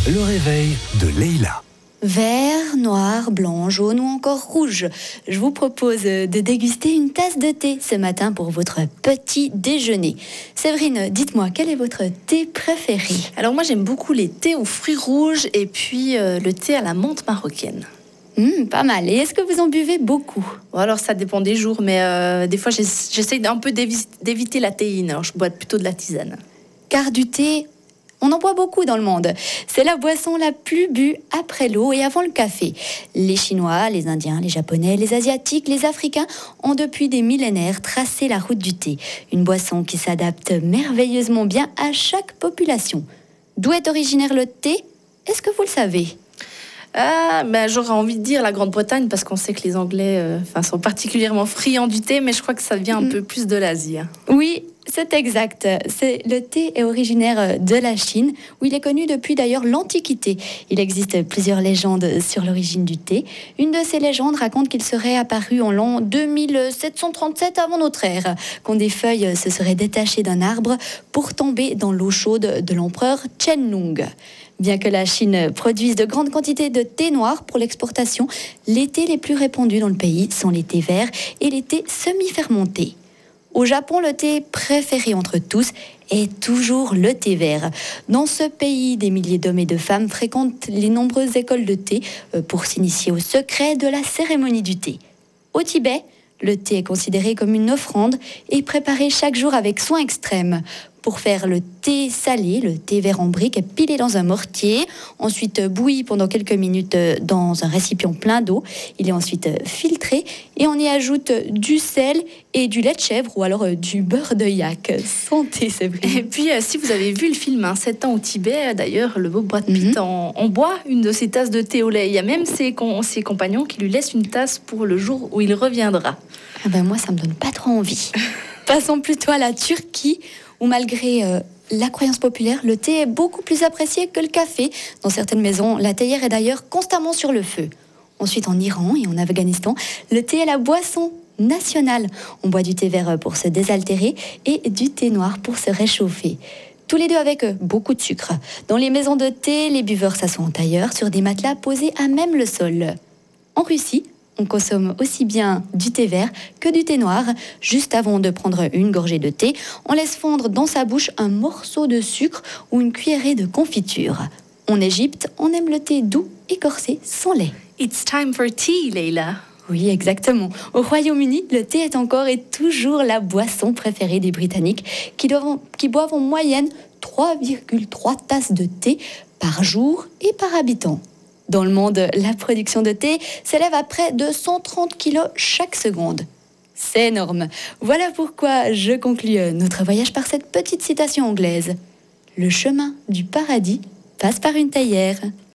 Le réveil de Leïla. Vert, noir, blanc, jaune ou encore rouge. Je vous propose de déguster une tasse de thé ce matin pour votre petit déjeuner. Séverine, dites-moi, quel est votre thé préféré? Alors moi j'aime beaucoup les thés aux fruits rouges et puis le thé à la menthe marocaine. Pas mal. Et est-ce que vous en buvez beaucoup? Bon, alors ça dépend des jours, mais des fois j'essaie un peu d'éviter la théine. Alors je bois plutôt de la tisane. Car du thé, on en boit beaucoup dans le monde. C'est la boisson la plus bue après l'eau et avant le café. Les Chinois, les Indiens, les Japonais, les Asiatiques, les Africains ont depuis des millénaires tracé la route du thé. Une boisson qui s'adapte merveilleusement bien à chaque population. D'où est originaire le thé? Est-ce que vous le savez? J'aurais envie de dire la Grande-Bretagne parce qu'on sait que les Anglais sont particulièrement friands du thé, mais je crois que ça vient un peu plus de l'Asie. Oui, c'est exact. Le thé est originaire de la Chine, où il est connu depuis d'ailleurs l'Antiquité. Il existe plusieurs légendes sur l'origine du thé. Une de ces légendes raconte qu'il serait apparu en l'an 2737 avant notre ère, quand des feuilles se seraient détachées d'un arbre pour tomber dans l'eau chaude de l'empereur Qianlong. Bien que la Chine produise de grandes quantités de thé noir pour l'exportation, les thés les plus répandus dans le pays sont les thés verts et les thés semi-fermentés. Au Japon, le thé préféré entre tous est toujours le thé vert. Dans ce pays, des milliers d'hommes et de femmes fréquentent les nombreuses écoles de thé pour s'initier au secret de la cérémonie du thé. Au Tibet, le thé est considéré comme une offrande et préparé chaque jour avec soin extrême. Pour faire le thé salé, le thé vert en brique est pilé dans un mortier, ensuite bouilli pendant quelques minutes dans un récipient plein d'eau. Il est ensuite filtré et on y ajoute du sel et du lait de chèvre ou alors du beurre de yak. Santé, c'est vrai. Et puis si vous avez vu le film 7 ans au Tibet, d'ailleurs, le beau Brad Pitt en boit une de ses tasses de thé au lait. Il y a même ses compagnons qui lui laissent une tasse pour le jour où il reviendra. Moi, ça me donne pas trop envie. Passons plutôt à la Turquie, où malgré la croyance populaire, le thé est beaucoup plus apprécié que le café. Dans certaines maisons, la théière est d'ailleurs constamment sur le feu. Ensuite, en Iran et en Afghanistan, le thé est la boisson nationale. On boit du thé vert pour se désaltérer et du thé noir pour se réchauffer. Tous les deux avec beaucoup de sucre. Dans les maisons de thé, les buveurs s'assoient en tailleur sur des matelas posés à même le sol. En Russie, on consomme aussi bien du thé vert que du thé noir. Juste avant de prendre une gorgée de thé, on laisse fondre dans sa bouche un morceau de sucre ou une cuillerée de confiture. En Égypte, on aime le thé doux et corsé sans lait. It's time for tea, Leïla. Oui, exactement. Au Royaume-Uni, le thé est encore et toujours la boisson préférée des Britanniques qui boivent en moyenne 3,3 tasses de thé par jour et par habitant. Dans le monde, la production de thé s'élève à près de 130 kilos chaque seconde. C'est énorme. Voilà pourquoi je conclus notre voyage par cette petite citation anglaise. Le chemin du paradis passe par une théière.